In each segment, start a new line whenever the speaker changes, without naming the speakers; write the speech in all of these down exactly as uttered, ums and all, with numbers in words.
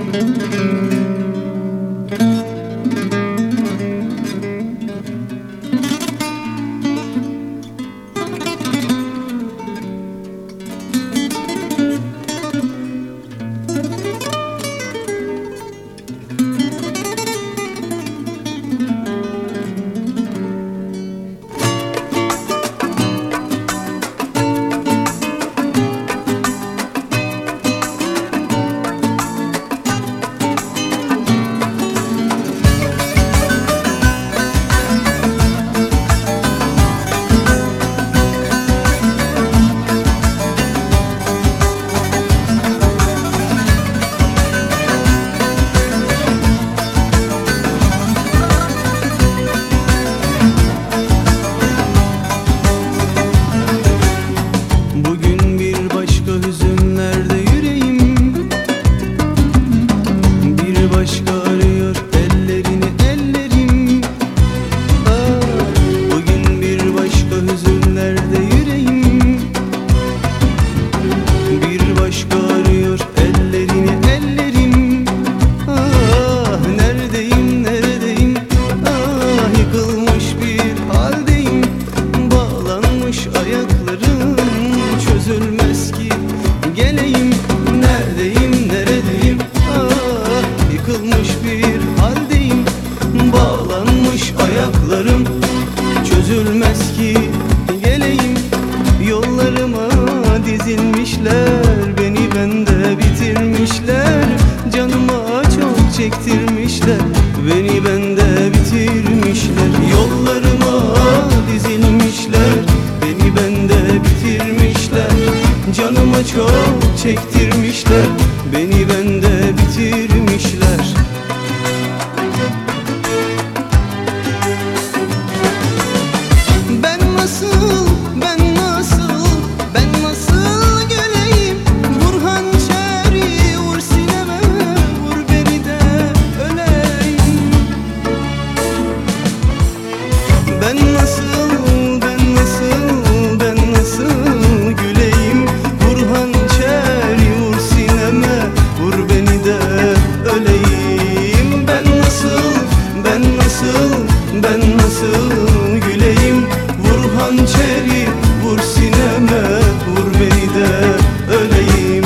çözülmez ki. Geleyim yollarıma dizilmişler, beni bende bitirmişler. Canıma çok çektirmişler, beni bende bitirmişler. Yollarıma dizilmişler, beni bende bitirmişler. Canıma çok çektirmişler, beni bende bitirmişler. Ben nasıl, ben nasıl, ben nasıl geleyim? Vur hançeri, vur sineme, vur beni de öleyim. Ben nasıl, ben nasıl, ben nasıl güleyim? Vur hançeri, vur sineme, vur beni de öleyim. Ben nasıl, ben nasıl, ben nasıl güleyim? Vur hançeri, vur sineme, vur beni de öleyim.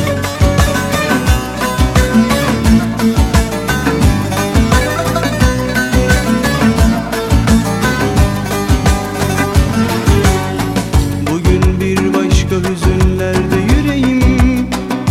Bugün bir başka hüzünlerde yüreğim,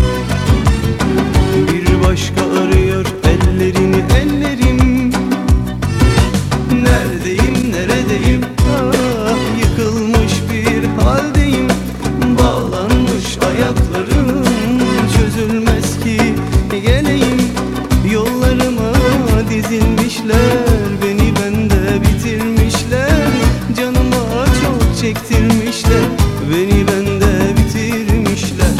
bir başka arıyor ellerini ellerim. Neredeyim, neredeyim? Ah, yıkılmış bir haldeyim. Bağlanmış ayaklarım, çözülmez ki. Geleyim yollarıma dizilmişler, beni bende bitirmişler. Canıma çok çektirmişler, beni bende bitirmişler.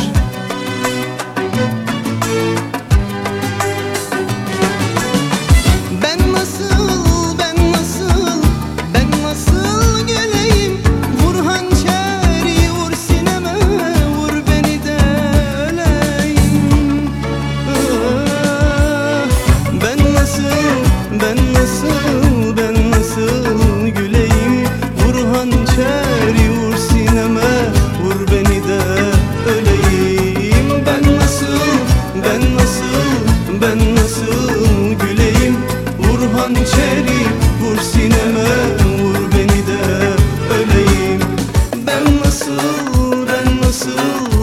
Ben nasıl, ben nasıl, ben nasıl geleyim? Vur hançeri, vur sineme, vur beni de öleyim. Ah, ben nasıl, ben nasıl, ben nasıl güleyim? Vur hançeri, vur sineme, vur beni de öleyim. Ben nasıl, ben nasıl, ben nasıl güleyim? Vur hançeri, vur sineme, vur beni de öleyim. Ben nasıl, ben nasıl